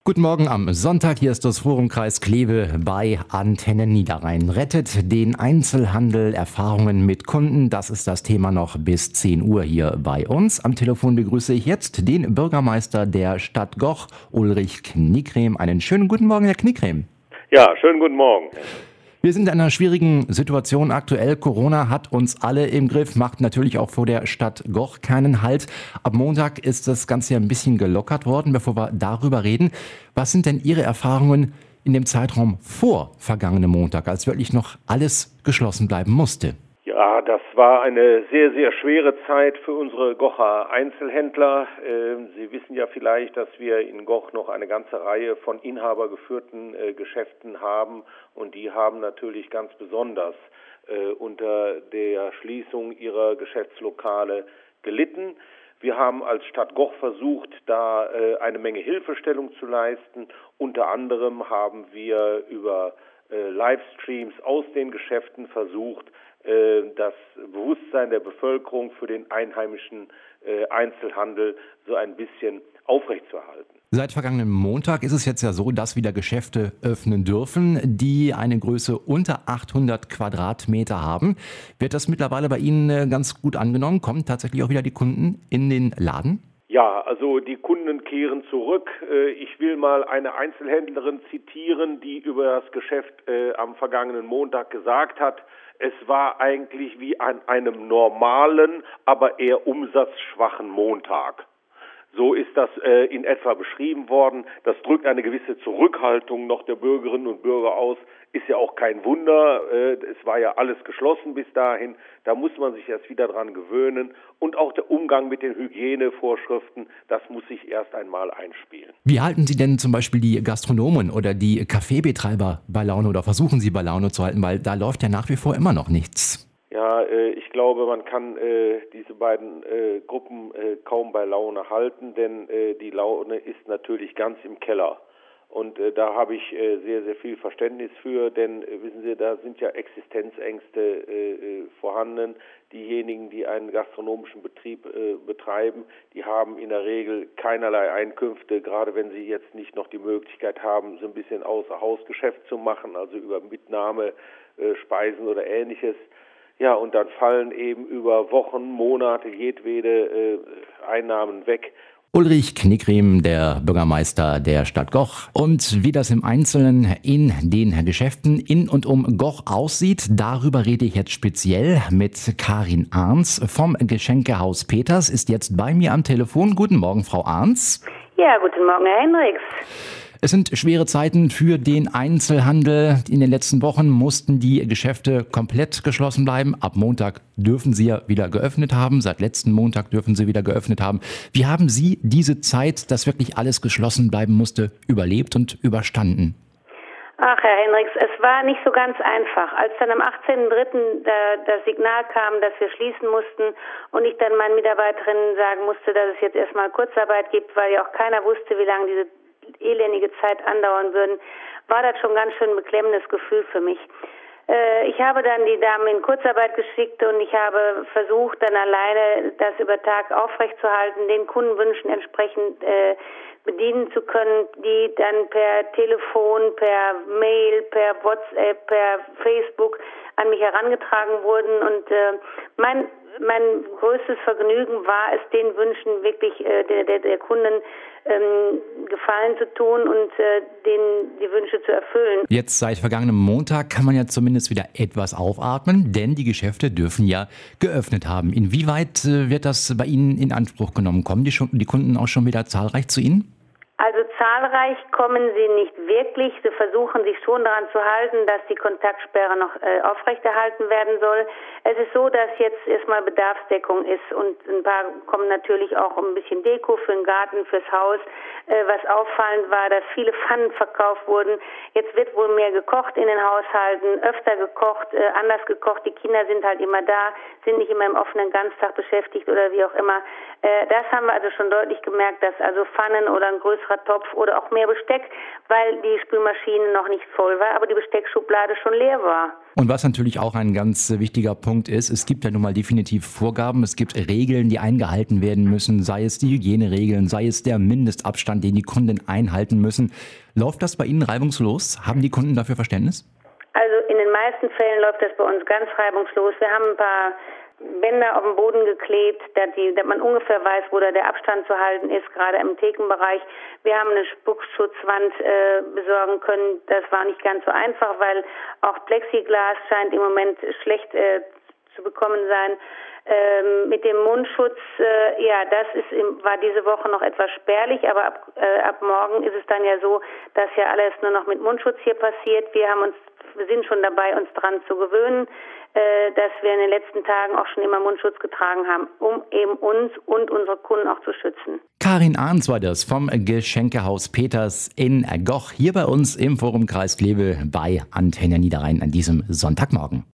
Guten Morgen am Sonntag. Hier ist das Forumkreis Kleve bei Antenne Niederrhein. Rettet den Einzelhandel, Erfahrungen mit Kunden. Das ist das Thema noch bis 10 Uhr hier bei uns. Am Telefon begrüße ich jetzt den Bürgermeister der Stadt Goch, Ulrich Knickrem. Einen schönen guten Morgen, Herr Knickrem. Ja, schönen guten Morgen. Wir sind in einer schwierigen Situation aktuell. Corona hat uns alle im Griff, macht natürlich auch vor der Stadt Goch keinen Halt. Ab Montag ist das Ganze ja ein bisschen gelockert worden. Bevor wir darüber reden, was sind denn Ihre Erfahrungen in dem Zeitraum vor vergangenem Montag, als wirklich noch alles geschlossen bleiben musste? Ja, das war eine sehr, sehr schwere Zeit für unsere Gocher Einzelhändler. Sie wissen ja vielleicht, dass wir in Goch noch eine ganze Reihe von inhabergeführten Geschäften haben und die haben natürlich ganz besonders unter der Schließung ihrer Geschäftslokale gelitten. Wir haben als Stadt Goch versucht, da eine Menge Hilfestellung zu leisten. Unter anderem haben wir über Livestreams aus den Geschäften versucht, das Bewusstsein der Bevölkerung für den einheimischen Einzelhandel so ein bisschen aufrechtzuerhalten. Seit vergangenem Montag ist es jetzt ja so, dass wieder Geschäfte öffnen dürfen, die eine Größe unter 800 Quadratmeter haben. Wird das mittlerweile bei Ihnen ganz gut angenommen? Kommen tatsächlich auch wieder die Kunden in den Laden? Ja, also die Kunden kehren zurück. Ich will mal eine Einzelhändlerin zitieren, die über das Geschäft am vergangenen Montag gesagt hat, es war eigentlich wie an einem normalen, aber eher umsatzschwachen Montag. So ist das in etwa beschrieben worden. Das drückt eine gewisse Zurückhaltung noch der Bürgerinnen und Bürger aus. Ist ja auch kein Wunder. Es war ja alles geschlossen bis dahin. Da muss man sich erst wieder dran gewöhnen. Und auch der Umgang mit den Hygienevorschriften, das muss sich erst einmal einspielen. Wie halten Sie denn zum Beispiel die Gastronomen oder die Kaffeebetreiber bei Laune oder versuchen Sie bei Laune zu halten? Weil da läuft ja nach wie vor immer noch nichts. Ja, ich glaube, man kann diese beiden Gruppen kaum bei Laune halten, denn die Laune ist natürlich ganz im Keller. Und da habe ich sehr, sehr viel Verständnis für, denn wissen Sie, da sind ja Existenzängste vorhanden. Diejenigen, die einen gastronomischen Betrieb betreiben, die haben in der Regel keinerlei Einkünfte, gerade wenn sie jetzt nicht noch die Möglichkeit haben, so ein bisschen Außerhausgeschäft zu machen, also über Mitnahme, Speisen oder Ähnliches. Ja, und dann fallen eben über Wochen, Monate jedwede Einnahmen weg. Ulrich Knickrem, der Bürgermeister der Stadt Goch. Und wie das im Einzelnen in den Geschäften in und um Goch aussieht, darüber rede ich jetzt speziell mit Karin Arns vom Geschenkehaus Peters, ist jetzt bei mir am Telefon. Guten Morgen, Frau Arns. Ja, guten Morgen, Herr Hendricks. Es sind schwere Zeiten für den Einzelhandel. In den letzten Wochen mussten die Geschäfte komplett geschlossen bleiben. Ab Montag dürfen sie ja wieder geöffnet haben. Seit letzten Montag dürfen sie wieder geöffnet haben. Wie haben Sie diese Zeit, dass wirklich alles geschlossen bleiben musste, überlebt und überstanden? Ach, Herr Hendricks, es war nicht so ganz einfach. Als dann am 18.03. das Signal kam, dass wir schließen mussten und ich dann meinen Mitarbeiterinnen sagen musste, dass es jetzt erstmal Kurzarbeit gibt, weil ja auch keiner wusste, wie lange diese elendige Zeit andauern würden, war das schon ganz schön ein beklemmendes Gefühl für mich. Ich habe dann die Damen in Kurzarbeit geschickt und ich habe versucht, dann alleine das über Tag aufrechtzuerhalten, den Kundenwünschen entsprechend bedienen zu können, die dann per Telefon, per Mail, per WhatsApp, per Facebook an mich herangetragen wurden und mein größtes Vergnügen war es, den Wünschen wirklich der Kunden Gefallen zu tun und denen die Wünsche zu erfüllen. Jetzt seit vergangenem Montag kann man ja zumindest wieder etwas aufatmen, denn die Geschäfte dürfen ja geöffnet haben. Inwieweit wird das bei Ihnen in Anspruch genommen? Kommen die Kunden auch schon wieder zahlreich zu Ihnen? Also zahlreich kommen sie nicht wirklich. Sie versuchen sich schon daran zu halten, dass die Kontaktsperre noch aufrechterhalten werden soll. Es ist so, dass jetzt erstmal Bedarfsdeckung ist und ein paar kommen natürlich auch um ein bisschen Deko für den Garten, fürs Haus. Was auffallend war, dass viele Pfannen verkauft wurden. Jetzt wird wohl mehr gekocht in den Haushalten, öfter gekocht, anders gekocht. Die Kinder sind halt immer da, sind nicht immer im offenen Ganztag beschäftigt oder wie auch immer. Das haben wir also schon deutlich gemerkt, dass also Pfannen oder ein größerer Topf Topf oder auch mehr Besteck, weil die Spülmaschine noch nicht voll war, aber die Besteckschublade schon leer war. Und was natürlich auch ein ganz wichtiger Punkt ist, es gibt ja nun mal definitiv Vorgaben, es gibt Regeln, die eingehalten werden müssen, sei es die Hygieneregeln, sei es der Mindestabstand, den die Kunden einhalten müssen. Läuft das bei Ihnen reibungslos? Haben die Kunden dafür Verständnis? Also in den meisten Fällen läuft das bei uns ganz reibungslos. Wir haben ein paar Bänder auf den Boden geklebt, dass man ungefähr weiß, wo da der Abstand zu halten ist, gerade im Thekenbereich. Wir haben eine Spuckschutzwand besorgen können. Das war nicht ganz so einfach, weil auch Plexiglas scheint im Moment schlecht zu bekommen sein. Mit dem Mundschutz, war diese Woche noch etwas spärlich, aber ab morgen ist es dann ja so, dass ja alles nur noch mit Mundschutz hier passiert. Wir sind schon dabei, uns dran zu gewöhnen, dass wir in den letzten Tagen auch schon immer Mundschutz getragen haben, um eben uns und unsere Kunden auch zu schützen. Karin Ahns war das vom Geschenkehaus Peters in Goch, hier bei uns im Forum Kreis Kleve bei Antenne Niederrhein an diesem Sonntagmorgen.